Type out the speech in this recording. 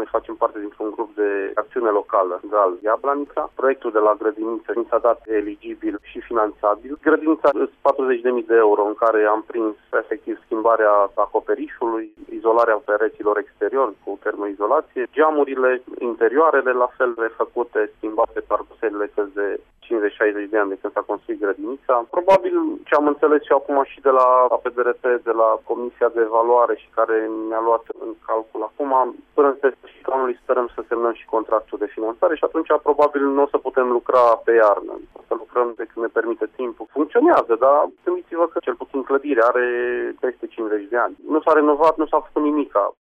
noi facem parte dintr-un grup de acțiune locală, GAL Iablanița. Proiectul de la grădiniță ni s-a dat eligibil și finanțabil. Grădinița sunt 40.000 de euro în care am prins efectiv schimbarea acoperișului, izolarea pereților exteriori cu termoizolație, geamurile interioarele la fel refăcute, schimbate parbuselele de 50-60 de ani de când s-a construit grădinița. Probabil ce am înțeles și acum și de la APDRP, de la Comisia de Evaluare și care ne-a luat în calcul acum, până în sfârșitul anului sperăm să semnăm și contractul de finanțare și atunci probabil nu o să putem lucra pe iarnă. O să lucrăm de când ne permite timpul. Funcționează, dar gândiți-vă că cel puțin clădirea are peste 50 de ani. Nu s-a renovat, nu s-a făcut nimic.